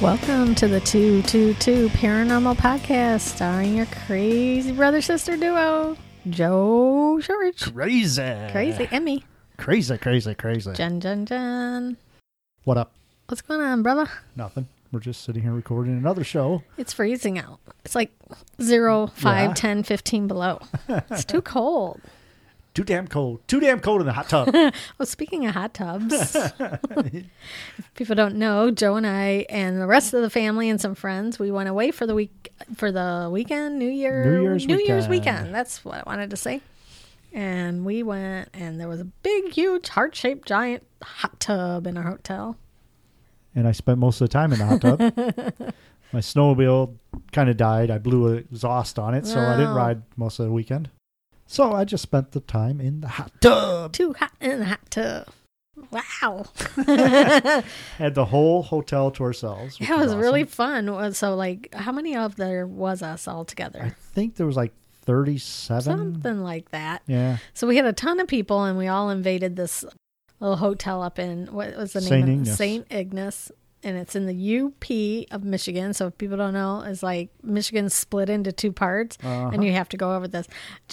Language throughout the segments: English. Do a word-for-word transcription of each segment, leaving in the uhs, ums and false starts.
Welcome to the two two two Paranormal Podcast, starring your crazy brother-sister duo, Joe George. Crazy. Crazy. And me. Crazy, crazy, crazy. Jen, Jen, Jen. What up? What's going on, brother? Nothing. We're just sitting here recording another show. It's freezing out. It's like zero, five, Yeah. ten, fifteen below. It's too cold. Too damn cold. Too damn cold in the hot tub. Well, speaking of hot tubs, if people don't know, Joe and I and the rest of the family and some friends, we went away for the week for the weekend, New Year, New Year's New Year's weekend. weekend. That's what I wanted to say. And we went, and there was a big, huge, heart-shaped, giant hot tub in our hotel. And I spent most of the time in the hot tub. My snowmobile kind of died. I blew an exhaust on it, so I didn't Oh. ride most of the weekend. So I just spent the time in the hot tub. Too hot in the hot tub. Wow. Had the whole hotel to ourselves. which That was awesome. really fun. So, like, how many of there was us all I together? think there was like thirty-seven. Something like that. Yeah. So we had a ton of people, and we all invaded this little hotel up in, what was the name Saint of it? Ignace. Saint Ignace. And it's in the U P of Michigan. So if people don't know, it's like Michigan's split into two parts. Uh-huh. And you have to go over this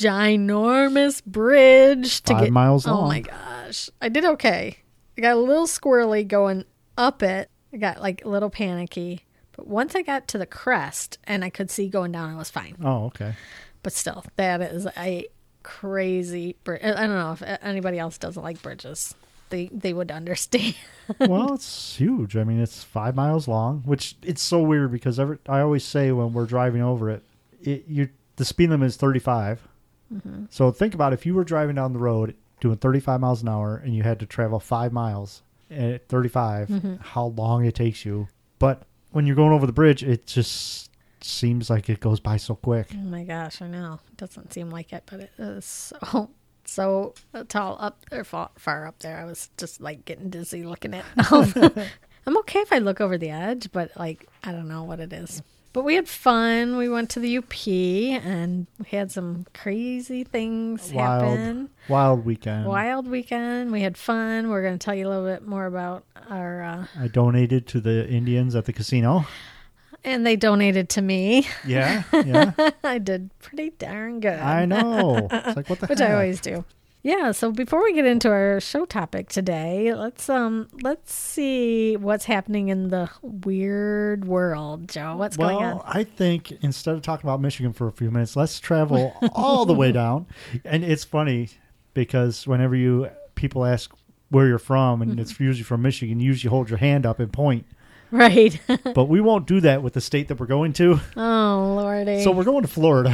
ginormous bridge to Five get miles Oh long. my gosh. I did okay. I got a little squirrely going up it. I got like a little panicky. But once I got to the crest and I could see going down, I was fine. Oh, okay. But still, that is a crazy bridge. I don't know if anybody else doesn't like bridges. They they would understand. Well, it's huge. I mean, it's five miles long, which it's so weird because every, I always say when we're driving over it, it you the speed limit is thirty-five. Mm-hmm. So think about if you were driving down the road doing thirty-five miles an hour and you had to travel five miles at thirty-five, Mm-hmm. how long it takes you. But when you're going over the bridge, it just seems like it goes by so quick. Oh my gosh, I know. It doesn't seem like it, but it is so so tall up there, far, far up there. I was just like getting dizzy looking at it. I'm okay if I look over the edge, but like I don't know what it is. But we had fun. We went to the U P and we had some crazy things Wild, happen. wild weekend. Wild weekend. We had fun. We're going to tell you a little bit more about our, uh, I donated to the Indians at the casino. and they donated to me. Yeah, yeah. I did pretty darn good. I know. It's like, what the Which heck? I always do. Yeah, so before we get into our show topic today, let's um let's see what's happening in the weird world, Joe. What's well, going on? I think instead of talking about Michigan for a few minutes, let's travel all the way down. And it's funny because whenever you people ask where you're from, and it's usually from Michigan, you usually hold your hand up and point. Right. But we won't do that with the state that we're going to. Oh, Lordy. So we're going to Florida.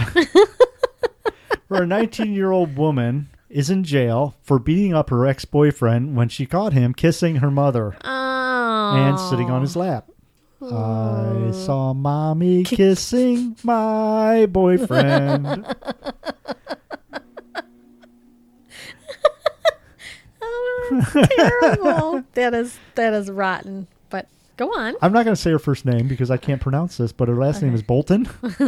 Where a nineteen-year-old woman is in jail for beating up her ex-boyfriend when she caught him kissing her mother oh. and sitting on his lap. I saw mommy kissing my boyfriend. Oh, terrible. that is that is rotten. But go on. I'm not going to say her first name because I can't pronounce this, but her last name is Bolton.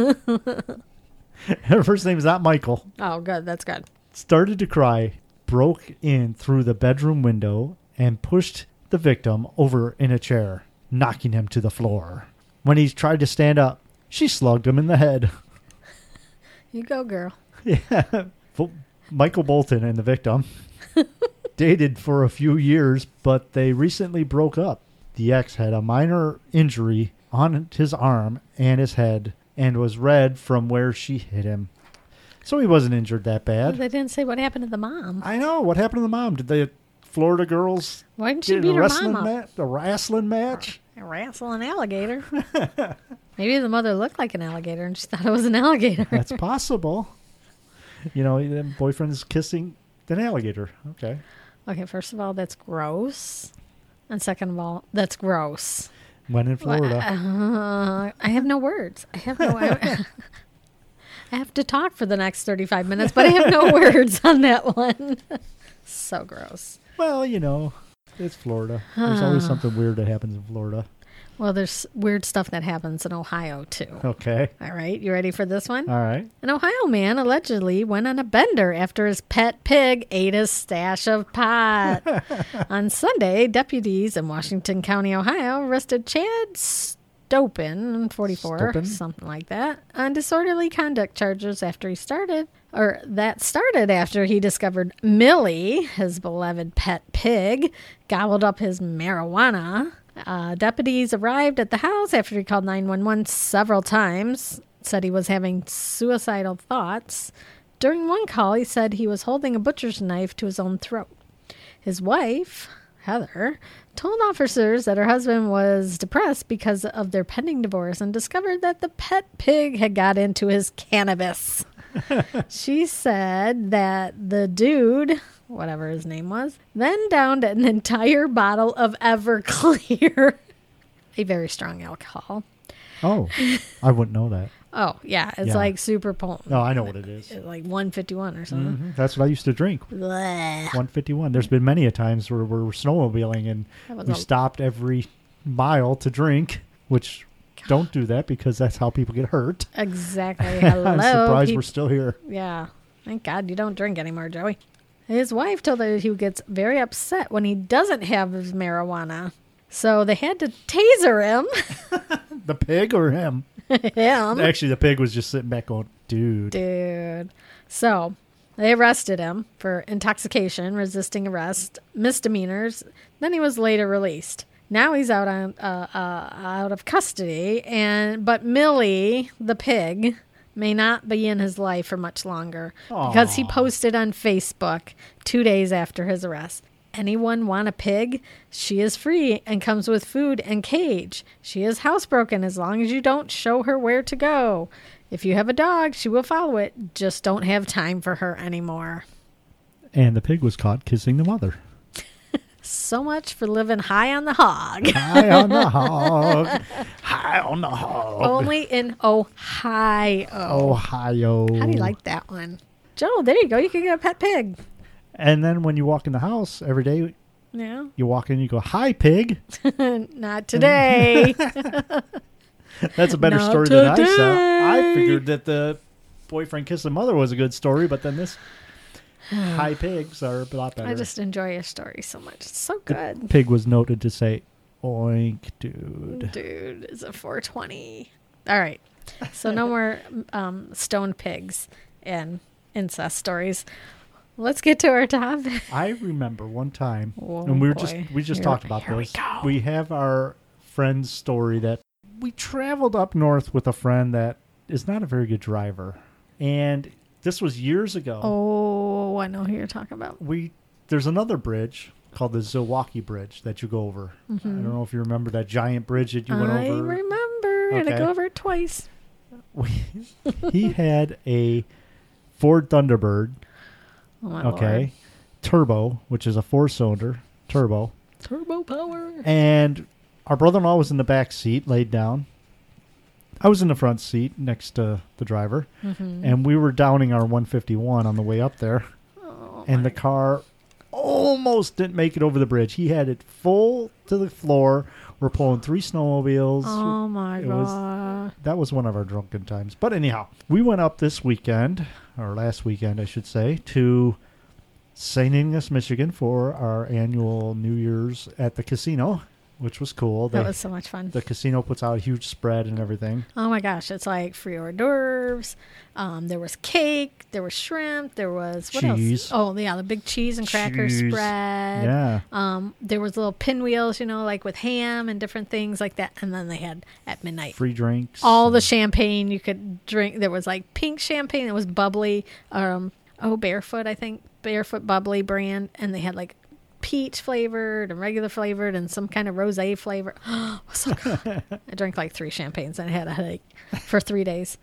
Her first name is not Michael. Oh, good. That's good. Started to cry, broke in through the bedroom window, and pushed the victim over in a chair, knocking him to the floor. When he tried to stand up, she slugged him in the head. You go, girl. Yeah. Bo- Michael Bolton and the victim dated for a few years, but they recently broke up. The ex had a minor injury on his arm and his head and was red from where she hit him. So he wasn't injured that bad. They didn't say what happened to the mom. I know. What happened to the mom? Did the Florida girls Why didn't she get in beat a her wrestling mom up? match? A wrestling match? A wrestling alligator. Maybe the mother looked like an alligator and she thought it was an alligator. That's possible. You know, the boyfriend is kissing an alligator. Okay. Okay, first of all, that's gross. And second of all, that's gross. When in Florida. Uh, I have no words. I have no I, I have to talk for the next thirty-five minutes, but I have no words on that one. So gross. Well, you know, it's Florida. There's always something weird that happens in Florida. Well, there's weird stuff that happens in Ohio, too. Okay. All right, you ready for this one? All right. An Ohio man allegedly went on a bender after his pet pig ate his stash of pot. On Sunday, deputies in Washington County, Ohio, arrested Chad Stopin, forty-four, Stopin? something like that, on disorderly conduct charges after he started, or that started after he discovered Millie, his beloved pet pig, gobbled up his marijuana. Uh, deputies arrived at the house after he called nine one one several times, said he was having suicidal thoughts. During one call, he said he was holding a butcher's knife to his own throat. His wife, Heather, told officers that her husband was depressed because of their pending divorce and discovered that the pet pig had got into his cannabis. She said that the dude, whatever his name was, then downed an entire bottle of Everclear, a very strong alcohol. Oh, I wouldn't know that. Oh, yeah. It's Yeah. like super potent. Oh, I know what it is. It's like one fifty-one or something. hmm That's what I used to drink. Blech. one fifty-one. There's been many a times where we're snowmobiling and That was we a- stopped every mile to drink, which don't do that because that's how people get hurt. Exactly. Hello. I'm surprised peop- we're still here. Yeah. Thank God you don't drink anymore, Joey. His wife told her he gets very upset when he doesn't have his marijuana. So they had to taser him. The pig or him? him. Actually, the pig was just sitting back going, dude. Dude. So they arrested him for intoxication, resisting arrest, misdemeanors. Then he was later released. Now he's out on uh, uh, out of custody, and but Millie, the pig, may not be in his life for much longer because he Aw. posted on Facebook two days after his arrest. Anyone want a pig? She is free and comes with food and cage. She is housebroken as long as you don't show her where to go. If you have a dog, she will follow it. Just don't have time for her anymore. And the pig was caught kissing the mother. So much for living high on the hog. High on the hog. High on the hog. Only in Ohio. Ohio. How do you like that one? Joe, there you go. You can get a pet pig. And then when you walk in the house every day, Yeah. you walk in and you go, hi, pig. Not today. That's a better Not story than I saw. today. I figured that the boyfriend kissing mother was a good story, but then this high pigs are a lot better. I just enjoy your story so much. It's so good. Pig was noted to say, oink, dude. Dude, it's a four twenty. All right. So no more um, stoned pigs and incest stories. Let's get to our topic. I remember one time, Oh, and we were boy. just we just Here- talked about here we this. go. We have our friend's story that we traveled up north with a friend that is not a very good driver, and this was years ago. Oh, I know who you're talking about. We there's another bridge called the Zilwaukee Bridge that you go over. I don't know if you remember that giant bridge that you went I over. remember. I had to Okay. go over it twice. We, he had a Ford Thunderbird. Oh, my Okay. Lord. Turbo, which is a four cylinder turbo. Turbo power. And our brother in law was in the back seat, laid down. I was in the front seat next to the driver. Mm-hmm. And we were downing our one fifty-one on the way up there. Oh, And my- the car almost didn't make it over the bridge. He had it full to the floor. We're pulling three snowmobiles. Oh, my it was- God. That was one of our drunken times. But anyhow, we went up this weekend, or last weekend, I should say, to Saint Ignace, Michigan for our annual New Year's at the casino, which was cool. That They- was so much fun. the casino puts out a huge spread and everything. Oh my gosh, it's like free hors d'oeuvres. Um, there was cake, there was shrimp, there was what Cheese. else? Oh yeah, the big cheese and cracker Cheese. spread. Yeah. Um, there was little pinwheels, you know, like with ham and different things like that. And then they had at midnight Free drinks. all the and- champagne you could drink. There was like pink champagne that was bubbly. Um, oh, Barefoot, I think Barefoot bubbly brand, and they had like peach flavored and regular flavored and some kind of rosé flavor. Oh, it was so good. I drank like three champagnes and I had a headache for three days.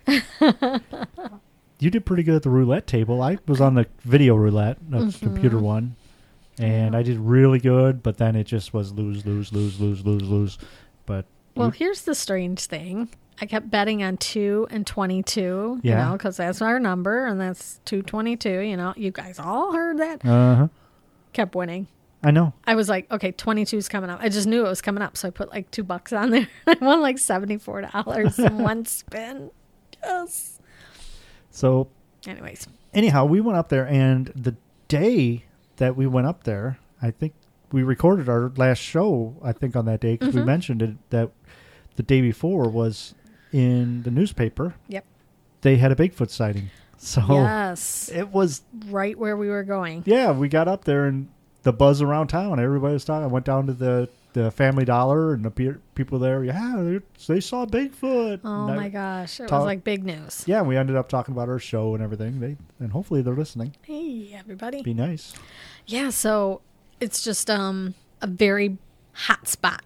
You did pretty good at the roulette table. I was on the video roulette, the Mm-hmm. computer one, and I did really good, but then it just was lose, lose, lose, lose, lose, lose. But Well, you- here's the strange thing. I kept betting on two and twenty-two, you Yeah. know, because that's our number and that's two twenty-two, you know. You guys all heard that. uh-huh. Kept winning. I know. I was like, okay, twenty-two is coming up. I just knew it was coming up. So I put like two bucks on there. I won like seventy-four dollars in one spin. Yes. So Anyways. anyhow, we went up there, and the day that we went up there, I think we recorded our last show, I think, on that day, because we mentioned it, that the day before was in the newspaper. Yep. They had a Bigfoot sighting. So yes. it was right where we were going. Yeah, we got up there and the buzz around town. Everybody was talking. I went down to the, the Family Dollar and the pe- people there. Yeah, they, they saw Bigfoot. Oh and my I gosh, it talk- was like big news. Yeah, we ended up talking about our show and everything. They and hopefully they're listening. Hey, everybody. Be nice. Yeah, so it's just um a very hot spot.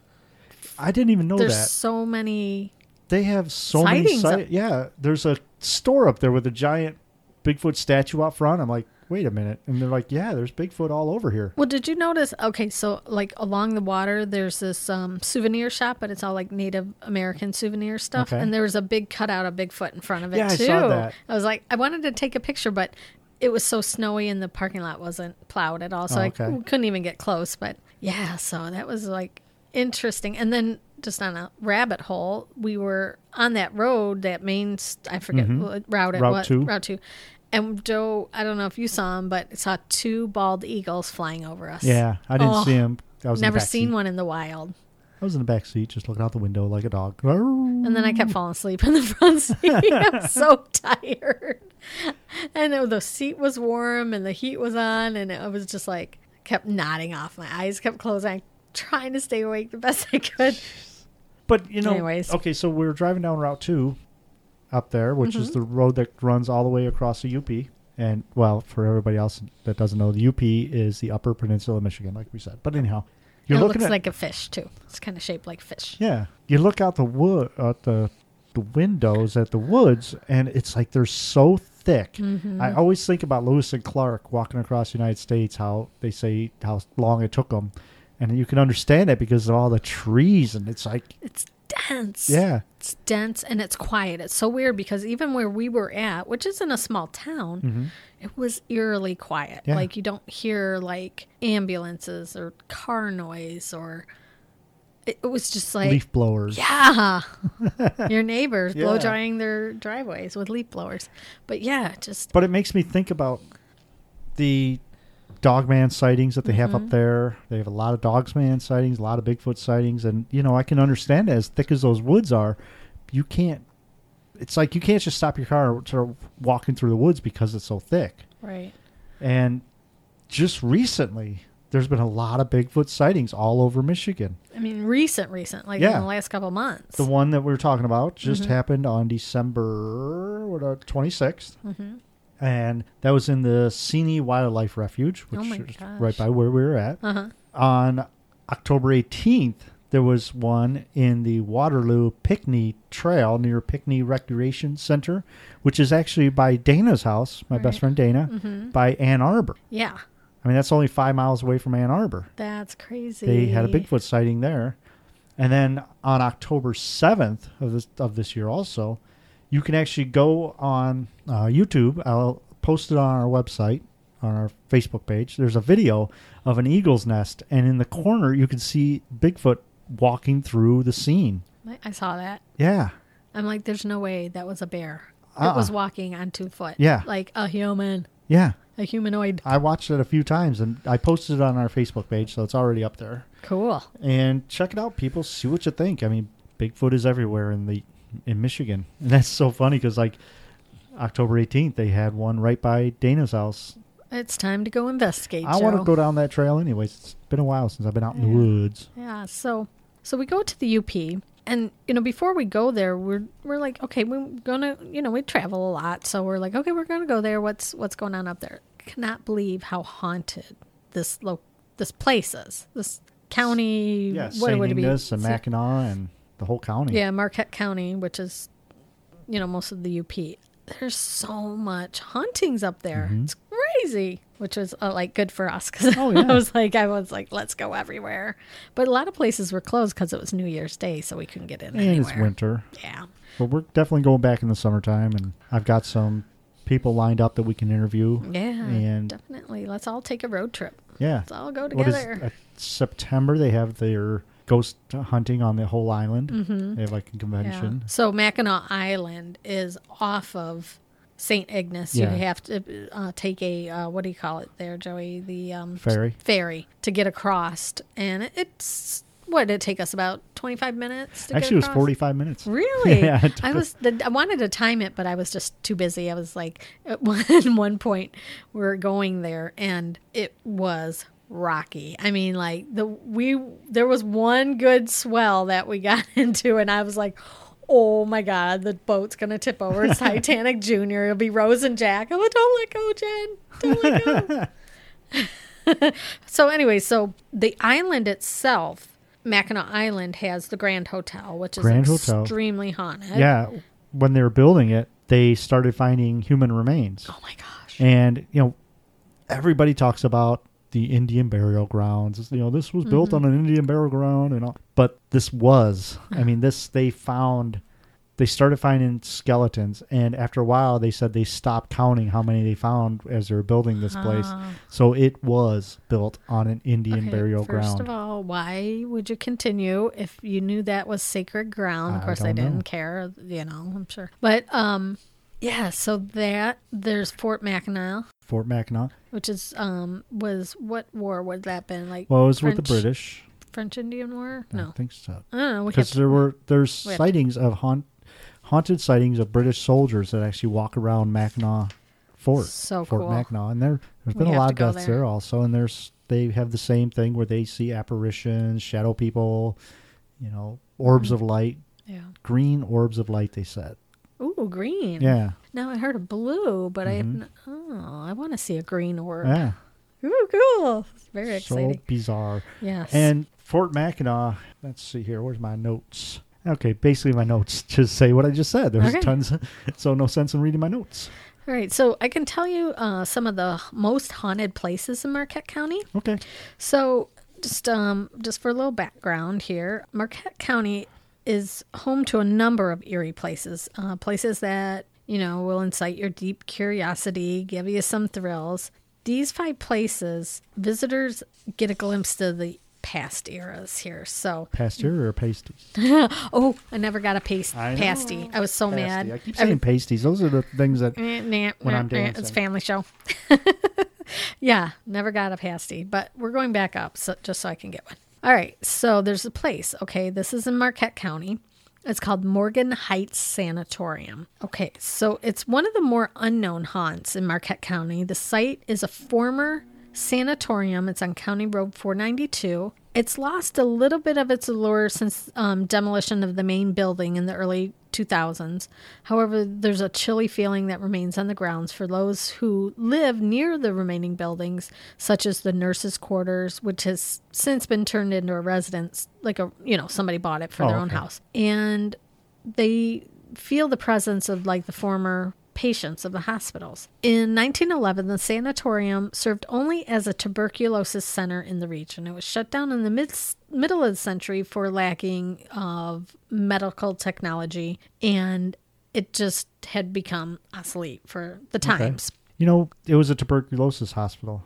I didn't even know There's that. so many. They have so many sightings sight- up- Yeah, there's a store up there with a giant Bigfoot statue out front. I'm like, wait a minute. And they're like, yeah, there's Bigfoot all over here. Well, did you notice? Okay, so like along the water, there's this um, souvenir shop, but it's all like Native American souvenir stuff. Okay. And there was a big cutout of Bigfoot in front of it Yeah, I too. saw that. I was like, I wanted to take a picture, but it was so snowy and the parking lot wasn't plowed at all, so Oh, I okay. c- couldn't even get close. But yeah, so that was like interesting. And then just on a rabbit hole, we were on that road, that main, st- I forget Mhm. what route it Route was. two. Route two. And Joe, I don't know if you saw him, but saw two bald eagles flying over us. Yeah, I didn't Oh, see him. I was in Never the back seen seat. one in the wild. I was in the back seat just looking out the window like a dog. And then I kept falling asleep in the front seat. I'm so tired. And it, the seat was warm and the heat was on. And it was just like, kept nodding off. My eyes kept closing, trying to stay awake the best I could. But, you know, Anyways. okay, so we were driving down Route two up there, which is Mhm. the road that runs all the way across the U P. And, well, for everybody else that doesn't know, the U P is the Upper Peninsula of Michigan, like we said. But anyhow, you're It looking looks at... like a fish, too. It's kind of shaped like fish. Yeah. You look out the wood, at the, the windows at the woods, and it's like they're so thick. Mhm. I always think about Lewis and Clark walking across the United States, how they say how long it took them. And you can understand it because of all the trees, and it's like, It's dense. yeah. It's dense and it's quiet. It's so weird because even where we were at, which is in a small town, Mhm. it was eerily quiet. Yeah. Like you don't hear like ambulances or car noise or it, it was just like Leaf blowers. yeah, your neighbors blow Yeah. drying their driveways with leaf blowers. But yeah, just But it makes me think about the Dogman sightings that they have Mm-hmm. up there. They have a lot of Dogsman sightings, a lot of Bigfoot sightings, and you know I can understand that as thick as those woods are, you can't. It's like you can't just stop your car and start walking through the woods because it's so thick. right. And just recently, there's been a lot of Bigfoot sightings all over Michigan. I mean, recent, recent, like Yeah. in the last couple months. The one that we were talking about just Mhm. happened on December what, uh, twenty-sixth. hmm And that was in the Seney Wildlife Refuge, which Oh my is gosh. right by where we were at. Uh huh. On October eighteenth, there was one in the Waterloo Pickney Trail near Pickney Recreation Center, which is actually by Dana's house, my best Right. friend Dana, hmm by Ann Arbor. Yeah, I mean, that's only five miles away from Ann Arbor. that's crazy. They had a Bigfoot sighting there. And then on October seventh of this of this year also, you can actually go on uh, YouTube. I'll post it on our website, on our Facebook page. There's a video of an eagle's nest, and in the corner you can see Bigfoot walking through the scene. I- I saw that. Yeah. I'm like, there's no way that was a bear. Uh-uh. It was walking on two foot. Yeah. Like a human, Yeah. a humanoid. I watched it a few times, and I posted it on our Facebook page, so it's already up there. Cool. And check it out, people. See what you think. I mean, Bigfoot is everywhere in the in Michigan, and that's so funny because like October eighteenth, they had one right by Dana's house. It's time to go investigate. I want to Joe. go down that trail anyways. It's been a while since I've been out in the Yeah. woods. Yeah. So, so we go to the U P, and you know, before we go there, we're we're like, okay, we're gonna, you know, we travel a lot, so we're like, okay, we're gonna go there. What's what's going on up there? Cannot believe how haunted this lo- this place is. This county. Yeah, what Saint would it be? Ignace and Mackinac and the whole county. Yeah, Marquette County, which is, you know, most of the U P. There's so much hauntings up there. Mhm. It's crazy, which was uh, like good for us because Oh, yeah. I was like, I was like, let's go everywhere. But a lot of places were closed because it was New Year's Day, so we couldn't get in And anywhere. it's winter. Yeah. But we're definitely going back in the summertime, and I've got some people lined up that we can interview. Yeah, And definitely. Let's all take a road trip. yeah. Let's all go What is together. uh, September? They have their ghost hunting on the whole island. Mhm. They have like a Yeah. convention. So Mackinac Island is off of Saint Ignace. Yeah. You have to uh, take a uh, what do you call it there, Joey? The um, Ferry. ferry to get across, and it- it's what did it take us about twenty-five minutes to Actually, get it was across? forty-five minutes. Really? Yeah, it took I was the, I wanted to time it, but I was just too busy. I was like, at one, at one point we were going there, and it was rocky. I mean, like the we there was one good swell that we got into, and I was like, oh my God, the boat's gonna tip over. It's Titanic Junior. It'll be Rose and Jack. I'm like, don't let go, Jen. Don't let go. So anyway, so the island itself, Mackinac Island, has the Grand Hotel, which is Grand Hotel. extremely haunted. Yeah, when they were building it, they started finding human remains. Oh my gosh. And, you know, everybody talks about the Indian burial grounds. You know, this was built Mm-hmm. on an Indian burial ground and all. But this was, I mean, this, they found, they started finding skeletons. And after a while, they said they stopped counting how many they found as they were building this place. Ah. So it was built on an Indian Okay, burial first ground. of all, why would you continue if you knew that was sacred ground? Of I course, I don't didn't know. care, you know, I'm sure. But, um, yeah, so that, there's Fort Mackinac, Fort Mackinac. which is, um, was, what war would that been? Like, Well, it was with the French- British. French Indian War? I No. think so. I don't know. We Because have there were there's we have- sightings of haunt, haunted sightings of British soldiers that actually walk around Mackinac Fort, So Fort cool. Mackinac, and there there's We been a have lot to of go deaths there. there. also, and there's they have the same thing where they see apparitions, shadow people, you know, orbs Mm-hmm. of light, Yeah. green orbs of light. They said, Ooh, green. yeah, Now I heard of blue, but I have Mhm. n- oh, I want to see a green orb. yeah, Ooh, cool. It's very so exciting. bizarre. Yes. And Fort Mackinac, let's see here. Where's my notes? Okay, basically my notes just say what I just said. There's Okay. tons, so no sense in reading my notes. All right, so I can tell you uh, some of the most haunted places in Marquette County. Okay. So just um, just for a little background here, Marquette County is home to a number of eerie places, uh, places that, you know, will incite your deep curiosity, give you some thrills. These five places, visitors get a glimpse of the past eras here. So, Pasture or pasties? oh, I never got a paste, I know. pasty. I was so Pasty. mad. I keep saying pasties. Those are the things that Eh, nah, when nah, I'm nah, It's a dancing. family show. Yeah, never got a pasty, but we're going back up so, just so I can get one. All right, so there's a place. Okay, this is in Marquette County. It's called Morgan Heights Sanatorium. Okay, so it's one of the more unknown haunts in Marquette County. The site is a former sanatorium. It's on County Road four ninety-two. It's lost a little bit of its allure since um, demolition of the main building in the early two thousands. However, there's a chilly feeling that remains on the grounds for those who live near the remaining buildings, such as the nurses' quarters, which has since been turned into a residence, like a, you know, somebody bought it for Oh, their own okay. house. And they feel the presence of like the former patients of the hospitals. In nineteen eleven, the sanatorium served only as a tuberculosis center in the region. It was shut down in the mid- middle of the century for lacking of medical technology, and it just had become obsolete for the times. You know, it was a tuberculosis hospital,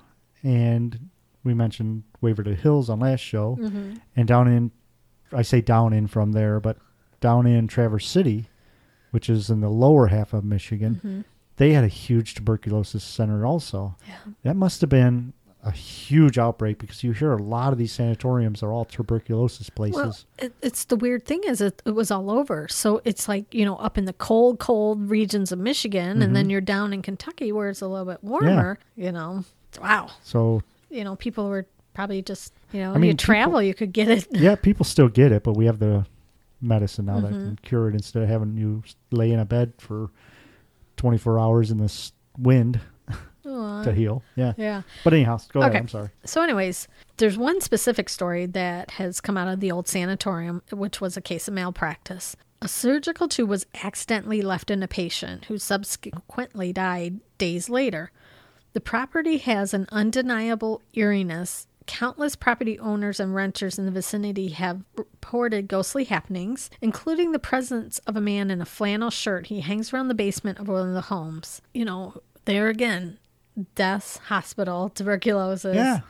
and we mentioned Waverly Hills on last show, Mm-hmm. and down in, I say down in from there, but down in Traverse City, which is in the lower half of Michigan, Mm-hmm. they had a huge tuberculosis center also. Yeah. That must have been a huge outbreak because you hear a lot of these sanatoriums are all tuberculosis places. Well, it, it's the weird thing is it, it was all over. So it's like, you know, up in the cold, cold regions of Michigan, and then you're down in Kentucky where it's a little bit warmer, you know. Wow. So, You know, people were probably just, you know, I mean, you travel, people- you could get it. yeah, people still get it, but we have the medicine now that Mm-hmm. can cure it instead of having you lay in a bed for twenty-four hours in this wind Aw. to heal. Yeah. Yeah. But anyhow, go ahead. Okay. I'm sorry. So, anyways, there's one specific story that has come out of the old sanatorium, which was a case of malpractice. A surgical tube was accidentally left in a patient who subsequently died days later. The property has an undeniable eeriness. Countless property owners and renters in the vicinity have reported ghostly happenings, including the presence of a man in a flannel shirt. He hangs around the basement of one of the homes. You know, there again, deaths, hospital, tuberculosis, Yeah.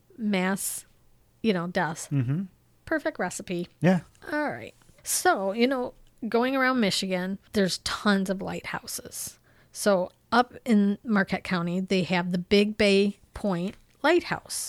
mass, you know, deaths. Mm-hmm. Perfect recipe. Yeah. All right. So, you know, going around Michigan, there's tons of lighthouses. So up in Marquette County, they have the Big Bay Point Lighthouse.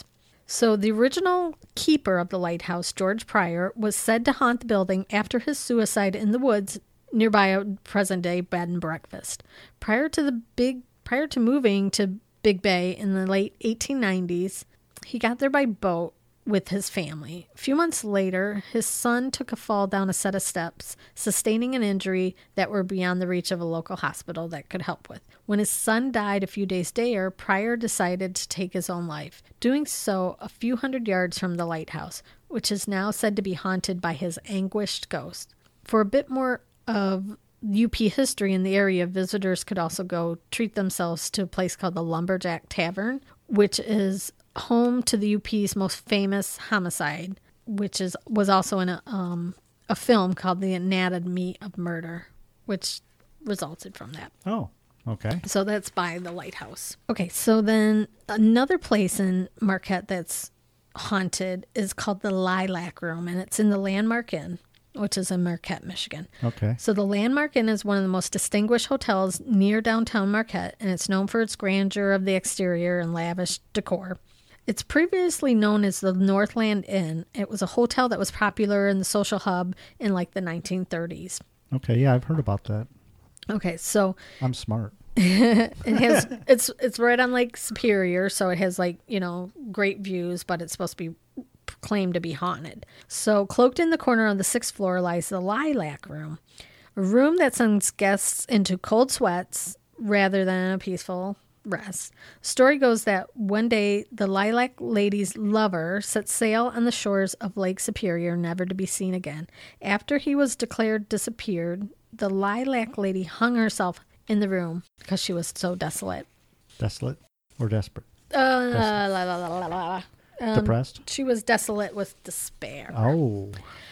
So the original keeper of the lighthouse, George Pryor, was said to haunt the building after his suicide in the woods nearby a present-day bed and breakfast. Prior to the big, prior to moving to Big Bay in the late eighteen nineties, he got there by boat with his family. A few months later, his son took a fall down a set of steps, sustaining an injury that were beyond the reach of a local hospital that could help with. When his son died a few days later, Pryor decided to take his own life, doing so a few hundred yards from the lighthouse, which is now said to be haunted by his anguished ghost. For a bit more of U P history in the area, visitors could also go treat themselves to a place called the Lumberjack Tavern, which is home to the U P's most famous homicide, which is was also in a um a film called The Anatomy of Murder, which resulted from that. Oh, okay. So that's by the lighthouse. Okay, so then another place in Marquette that's haunted is called the Lilac Room, and it's in the Landmark Inn, which is in Marquette, Michigan. Okay. So the Landmark Inn is one of the most distinguished hotels near downtown Marquette, and it's known for its grandeur of the exterior and lavish decor. It's previously known as the Northland Inn. It was a hotel that was popular in the social hub in like the nineteen thirties. Okay, yeah, I've heard about that. Okay, so I'm smart. it has it's it's right on Lake Superior, so it has like, you know, great views, but it's supposed to be claimed to be haunted. So cloaked in the corner on the sixth floor lies the Lilac Room, a room that sends guests into cold sweats rather than a peaceful rest. Story goes that one day the Lilac Lady's lover set sail on the shores of Lake Superior, never to be seen again. After he was declared disappeared, the Lilac Lady hung herself in the room because she was so desolate. Desolate or desperate? Uh, la, la, la, la, la. Um, Depressed? She was desolate with despair. Oh.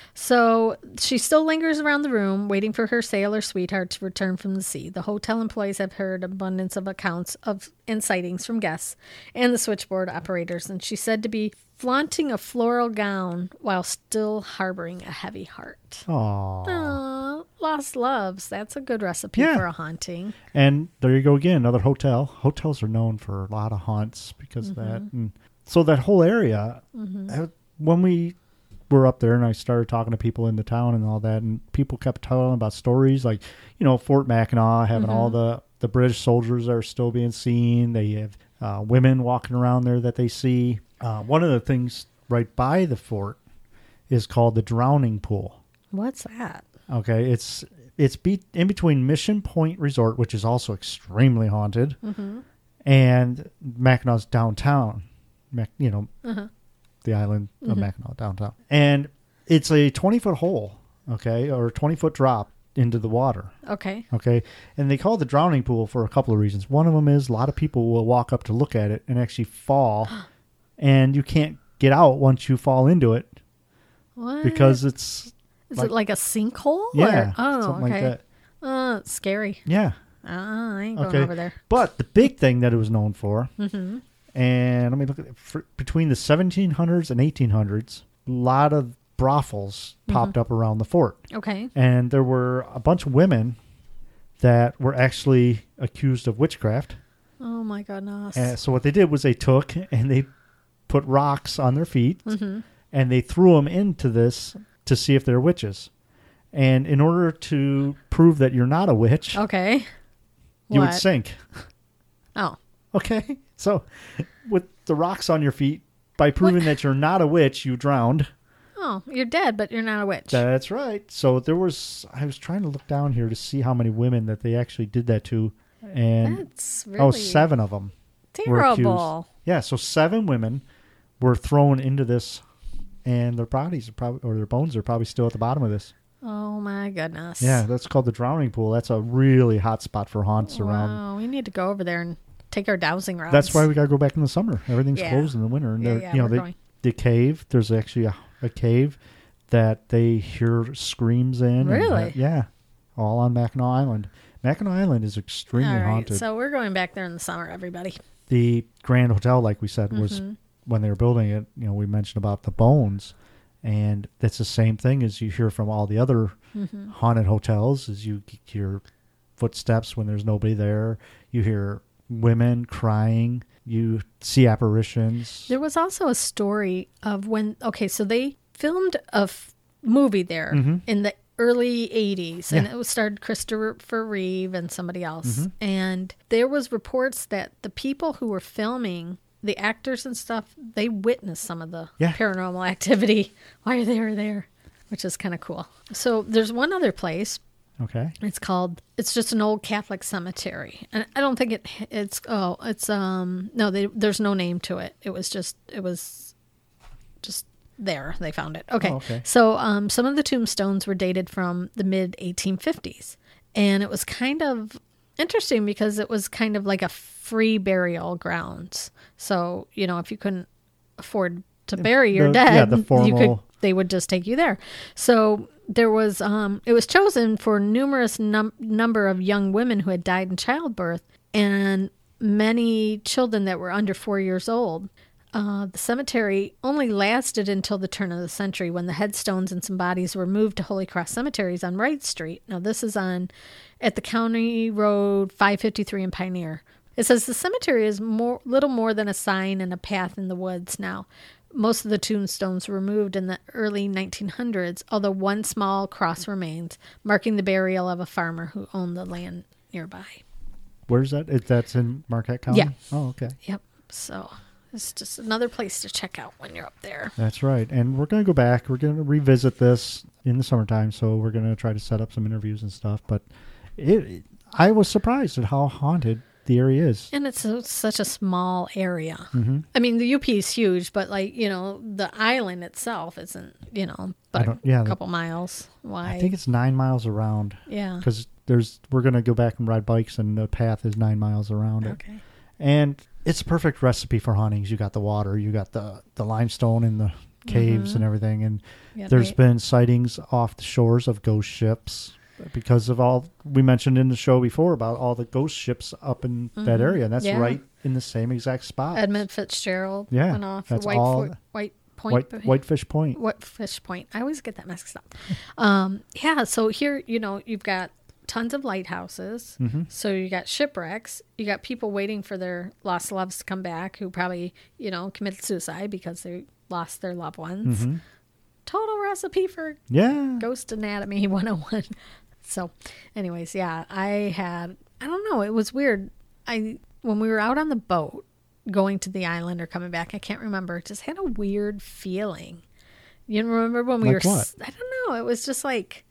So she still lingers around the room, waiting for her sailor sweetheart to return from the sea. The hotel employees have heard abundance of accounts of and sightings from guests and the switchboard operators, and she's said to be flaunting a floral gown while still harboring a heavy heart. Aww. Aww, lost loves. That's a good recipe Yeah. for a haunting. And there you go again, another hotel. Hotels are known for a lot of haunts because of that. And so that whole area, uh, when we were up there and I started talking to people in the town and all that, and people kept telling about stories like, you know, Fort Mackinac having all the, the British soldiers that are still being seen. They have uh, women walking around there that they see. Uh, one of the things right by the fort is called the Drowning Pool. What's that? Okay, it's it's be- in between Mission Point Resort, which is also extremely haunted, and Mackinac's downtown. Mac- you know, Uh-huh. the island of Mackinac downtown, and it's a twenty foot hole, okay, or a twenty foot drop into the water. Okay. Okay, and they call it the Drowning Pool for a couple of reasons. One of them is a lot of people will walk up to look at it and actually fall, and you can't get out once you fall into it What? because it's Is like- it like a sinkhole? yeah, Or, oh, something okay. like that. Uh, it's scary. Yeah. Uh, I ain't going Okay. over there. But the big thing that it was known for, Mm-hmm. and let me look at it, for, between the seventeen hundreds and eighteen hundreds, a lot of brothels popped up around the fort. Okay. And there were a bunch of women that were actually accused of witchcraft. Oh my goodness. And so what they did was they took and they put rocks on their feet Mm-hmm. and they threw them into this to see if they're witches. And in order to prove that you're not a witch, Okay. you What? would sink. Oh. Okay? So with the rocks on your feet, by proving that you're not a witch, you drowned. Oh, you're dead, but you're not a witch. That's right. So there was, I was trying to look down here to see how many women that they actually did that to. And That's really oh, seven of them were accused. terrible. Yeah, so seven women were thrown into this, and their bodies are probably, or their bones are probably still at the bottom of this. Oh my goodness. Yeah, that's called the Drowning Pool. That's a really hot spot for haunts around. Wow, we need to go over there and take our dowsing rods. That's why we got to go back in the summer. Everything's Yeah. closed in the winter. And Yeah, they're- yeah, you know, we're they, going. the cave, there's actually a, a cave that they hear screams in. and Really? that- yeah. All on Mackinac Island. Mackinac Island is extremely All right, haunted. so we're going back there in the summer, everybody. The Grand Hotel, like we said, was Mhm. when they were building it, you know, we mentioned about the bones. And that's the same thing as you hear from all the other Mm-hmm. haunted hotels, is you hear footsteps when there's nobody there. You hear women crying. You see apparitions. There was also a story of when, okay, so they filmed a f- movie there Mm-hmm. in the early eighties, and Yeah. it was starred Christopher Reeve and somebody else. Mm-hmm. And there was reports that the people who were filming, the actors and stuff, they witnessed some of the Yeah. paranormal activity while they were there, which is kind of cool. So there's one other place. Okay. It's called, it's just an old Catholic cemetery. And I don't think it, it's, oh, it's, um, no, they, there's no name to it. It was just, it was just there. They found it. Okay. Oh, okay. So um, some of the tombstones were dated from the mid eighteen fifties. And it was kind of interesting because it was kind of like a free burial grounds. So, you know, if you couldn't afford to bury your The- dead, yeah, the you could, formal- they would just take you there. So there was, um, it was chosen for numerous num- number of young women who had died in childbirth and many children that were under four years old. Uh, the cemetery only lasted until the turn of the century when the headstones and some bodies were moved to Holy Cross Cemeteries on Wright Street. Now this is on at the County Road five fifty-three in Pioneer. It says the cemetery is more little more than a sign and a path in the woods now. Most of the tombstones were removed in the early nineteen hundreds, although one small cross remains, marking the burial of a farmer who owned the land nearby. Where's that? It, that's in Marquette County? Yeah. Oh, okay. Yep. So it's just another place to check out when you're up there. That's right. And we're going to go back. We're going to revisit this in the summertime. So we're going to try to set up some interviews and stuff. But it, I was surprised at how haunted the area is. And it's a, such a small area. Mm-hmm. I mean, the U P is huge, but like, you know, the island itself isn't, you know, I but don't- yeah, a the- couple miles wide. I think it's nine miles around yeah. because there's we're going to go back and ride bikes, and the path is nine miles around it. Okay. And it's a perfect recipe for hauntings. You got the water, you got the, the limestone in the caves Mhm. and everything. And Yeah, there's right. been sightings off the shores of ghost ships because of all we mentioned in the show before about all the ghost ships up in that Mhm. area. And that's Yeah. right in the same exact spot. Edmund Fitzgerald Yeah, went off that's White, all- Fo- White Point. White, Whitefish Point. Whitefish Point. I always get that mixed up. Um, yeah, so here, you know, you've got tons of lighthouses. Mm-hmm. So you got shipwrecks. You got people waiting for their lost loves to come back who probably, you know, committed suicide because they lost their loved ones. Mm-hmm. Total recipe for Yeah. Ghost Anatomy one oh one. So, anyways, yeah, I had, I don't know, it was weird. I, when we were out on the boat going to the island or coming back, I can't remember, just had a weird feeling. You remember when we Like were, what? s- I don't know, it was just like,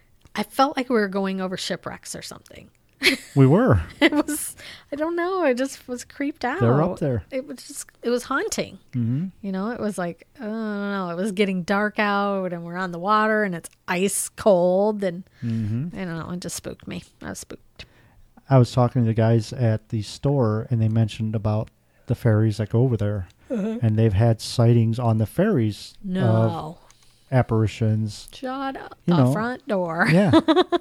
I felt like we were going over shipwrecks or something. We were. It was, I don't know, I just was creeped out. They're up there. It was just, it was haunting. Mm-hmm. You know, it was like, I don't know, it was getting dark out and we're on the water and it's ice cold and Mm-hmm. I don't know, it just spooked me. I was spooked. I was talking to the guys at the store, and they mentioned about the ferries that go over there. And they've had sightings on the ferries of No. apparitions. Shut up. You the know. front door. Yeah.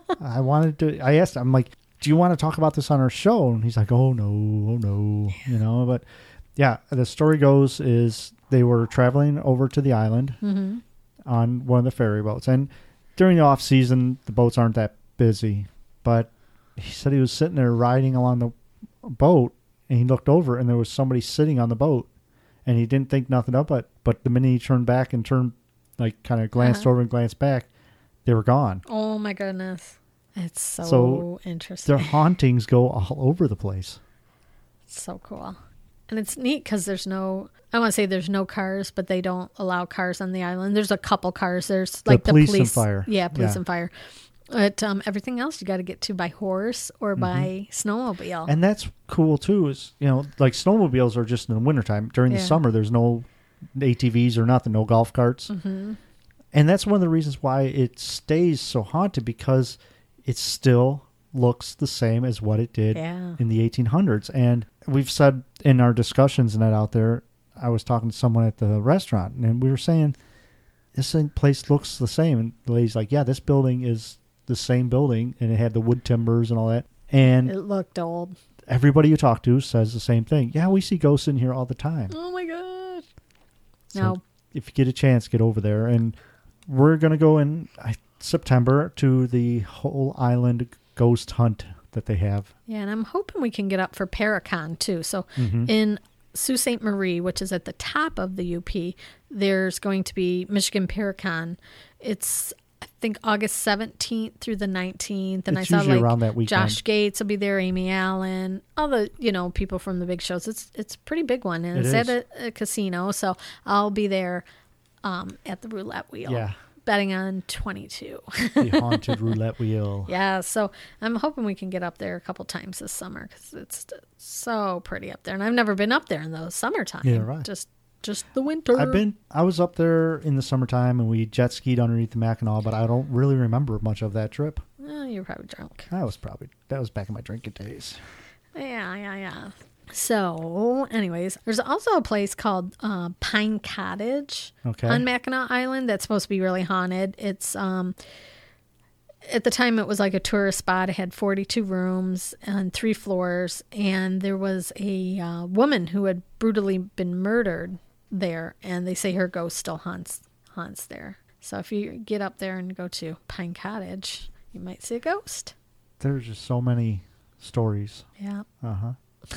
I wanted to, I asked, I'm like, do you want to talk about this on our show? And he's like, oh, no, oh, no, you know, but yeah, the story goes is they were traveling over to the island Mm-hmm. on one of the ferry boats. And during the off season, the boats aren't that busy, but he said he was sitting there riding along the boat and he looked over and there was somebody sitting on the boat and he didn't think nothing of it. But the minute he turned back and turned, like kind of glanced Uh-huh. over and glanced back, they were gone. Oh my goodness. It's so, So interesting. Their hauntings go all over the place. It's so cool. And it's neat because there's no, I want to say there's no cars, but they don't allow cars on the island. There's a couple cars. There's like the, police police, and fire. Yeah, police Yeah. and fire. But um, everything else you got to get to by horse or by snowmobile. Mm-hmm. And that's cool too, is, you know, like snowmobiles are just in the wintertime. During the Yeah. summer, there's no A T Vs or nothing, no golf carts. Mm-hmm. And that's one of the reasons why it stays so haunted, because it still looks the same as what it did Yeah. in the eighteen hundreds. And we've said in our discussions and that out there, I was talking to someone at the restaurant and we were saying, this place looks the same. And the lady's like, yeah, this building is the same building and it had the wood timbers and all that. And It looked old. everybody you talk to says the same thing. Yeah, we see ghosts in here all the time. Oh my gosh. So No. if you get a chance, get over there. And we're going to go in I, September to the whole island ghost hunt that they have. Yeah, and I'm hoping we can get up for Paracon too. So Mhm. in Sault Ste. Marie, which is at the top of the U P, there's going to be Michigan Paracon. It's, I think, August seventeenth through the nineteenth. And It's I saw usually like around that weekend. Josh Gates will be there, Amy Allen, all the, you know, people from the big shows. It's it's a pretty big one. And It it's at is. a, a casino. So I'll be there um, at the roulette wheel. Yeah. Betting on twenty-two. The haunted roulette wheel. Yeah, so I'm hoping we can get up there a couple times this summer because it's so pretty up there. And I've never been up there in the summertime. Yeah, right. Just just the winter. I've been, I was up there in the summertime and we jet skied underneath the Mackinac, but I don't really remember much of that trip. Oh, you're probably drunk. That was probably, that was back in my drinking days. Yeah, yeah, yeah. So, anyways, there's also a place called uh, Pine Cottage Okay. on Mackinac Island that's supposed to be really haunted. It's um, at the time it was like a tourist spot. It had forty-two rooms and three floors, and there was a uh, woman who had brutally been murdered there, and they say her ghost still haunts haunts there. So if you get up there and go to Pine Cottage, you might see a ghost. There's just so many stories. Yeah. Uh huh.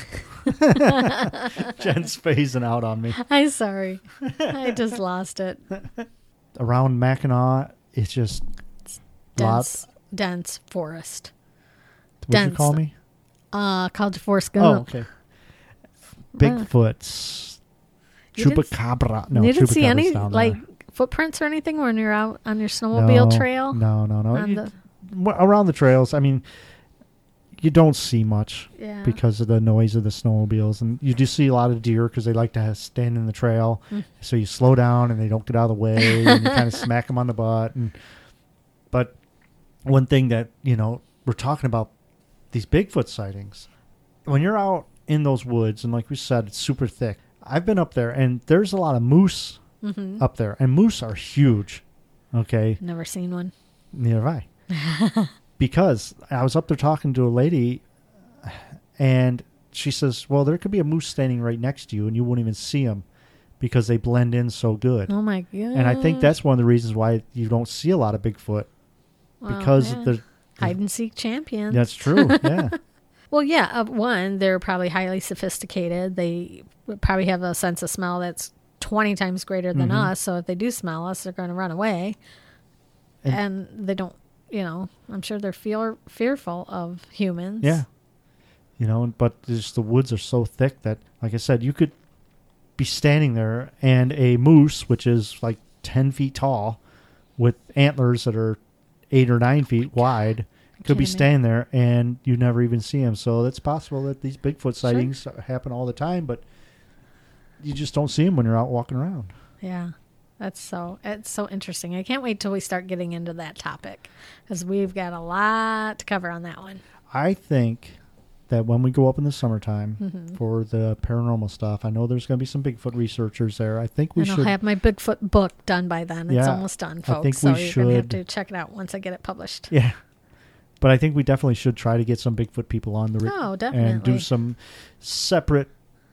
Jen's phasing out on me. I'm sorry. I just lost it. Around Mackinac, it's just Dense, lots. dense forest. What'd you dense. call me? Uh, called Forrest Oh, Gump. okay. Bigfoots. You didn't s- Chupacabra. No, you didn't see Chupacabra's any down like there. footprints or anything when you're out on your snowmobile no, trail? No, no, no. On You- the- w- around the trails, I mean, you don't see much Yeah. because of the noise of the snowmobiles, and you do see a lot of deer because they like to have, stand in the trail. Mm. So you slow down and they don't get out of the way, and you kind of smack them on the butt. And but one thing that you know we're talking about these Bigfoot sightings, when you're out in those woods, and like we said, it's super thick. I've been up there, and there's a lot of moose Mm-hmm. up there, and moose are huge. Okay, Never seen one. neither have I. Because I was up there talking to a lady, and she says, well, there could be a moose standing right next to you, and you won't even see them because they blend in so good. Oh my god. And I think that's one of the reasons why you don't see a lot of Bigfoot, Well, because yeah. the hide and seek champions. that's true. Yeah. Well, yeah. Uh, one, they're probably highly sophisticated. They would probably have a sense of smell that's twenty times greater than Mhm. us. So if they do smell us, they're going to run away. And- And, they don't, you know, I'm sure they're fear, fearful of humans. Yeah. You know, but just the woods are so thick that, like I said, you could be standing there and a moose, which is like ten feet tall with antlers that are eight or nine feet wide, could be kidding me. standing there and you never even see him. So it's possible that these Bigfoot sightings happen all the time, but you just don't see them when you're out walking around. Yeah. That's so, it's so interesting. I can't wait till we start getting into that topic because we've got a lot to cover on that one. I think that when we go up in the summertime Mhm. for the paranormal stuff, I know there's going to be some Bigfoot researchers there. I think we and should. I'll have my Bigfoot book done by then. It's Yeah, almost done, I folks. think so we you're going to have should- to check it out once I get it published. Yeah. But I think we definitely should try to get some Bigfoot people on the re- Oh, and definitely. do some separate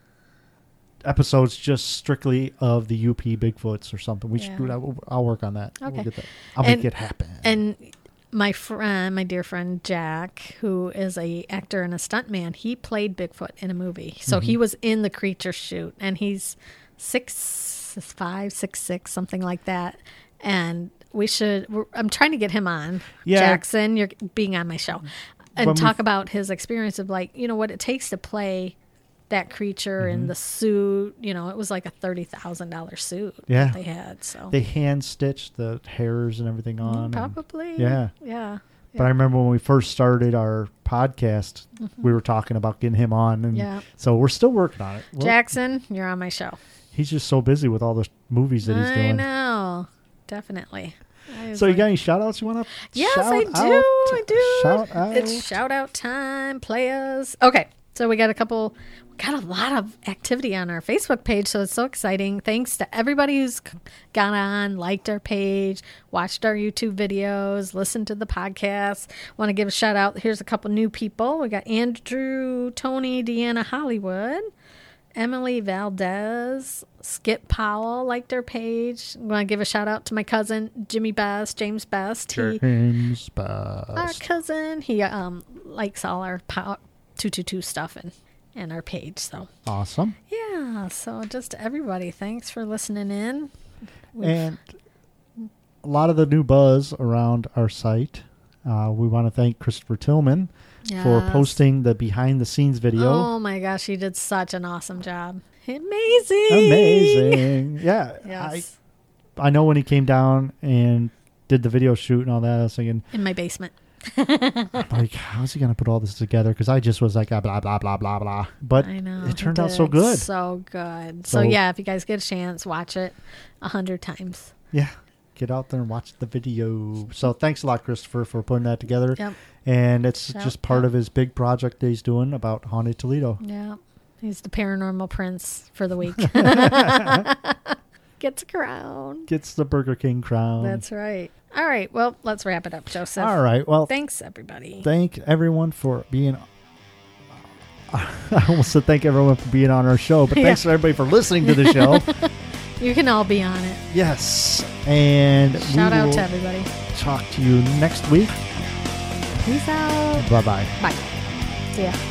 episodes just strictly of the U P Bigfoots or something. We Yeah. should do that. I'll work on that. We'll Okay. get that. I'll And- make it happen. And my friend, my dear friend Jack, who is a actor and a stuntman, he played Bigfoot in a movie. So he Mm-hmm. was in the creature shoot, and he's six, five, six, six, something like that. And we should. We're, I'm trying to get him on. Yeah. Jackson, you're being on my show, and When we- talk about his experience of like you know what it takes to play that creature in the suit. You know, it was like a thirty thousand dollar suit Yeah. that they had. So They hand stitched the hairs and everything Mm, on. and- probably. yeah. Yeah. But I remember when we first started our podcast, we were talking about getting him on. And Mm-hmm. Yeah. so we're still working on it. Well, Jackson, you're on my show. he's just so busy with all the movies that he's I doing. know. Definitely. I was So you like- got any shout outs you want to Yes, shout I do. out? I do. Shout out. It's shout out time, players. Okay. So we got a couple, we got a lot of activity on our Facebook page. So it's so exciting. Thanks to everybody who's c- gone on, liked our page, watched our YouTube videos, listened to the podcast. Want to give a shout out. Here's a couple new people. We got Andrew, Tony, Deanna Hollywood, Emily Valdez, Skip Powell liked our page. I want to give a shout out to my cousin, Jimmy Best, James Best. He, James our Best. cousin, he um likes all our pow- two two two stuff and, and our page. So, Awesome. yeah. Yeah, so just everybody, thanks for listening in. We've, And a lot of the new buzz around our site. Uh, we want to thank Christopher Tillman for yes. posting the behind the scenes video. Oh my gosh, he did such an awesome job. Amazing. Amazing. Yeah. Yes. I, I know when he came down and did the video shoot and all that, I was thinking, In my basement. I'm like, how's he going to put all this together? Because I just was like, ah, blah, blah, blah, blah, blah. But I know. it turned he out so did good. So good. So, So- yeah, if you guys get a chance, watch it a hundred times. Yeah. Get out there and watch the video. So thanks a lot, Christopher, for putting that together. Yep. And it's Shout just part out. of his big project that he's doing about Haunted Toledo. Yeah. He's the paranormal prince for the week. Gets a crown. Gets the Burger King crown. That's right. All right. Well, let's wrap it up, Joseph. All right. Well, Thanks, everybody. thank everyone for being. I almost said thank everyone for being on our show, but Yeah. thanks to everybody for listening to the show. You can all be on it. Yes. And Shout we out will to everybody. talk to you next week. Peace out. Bye bye. Bye. See ya.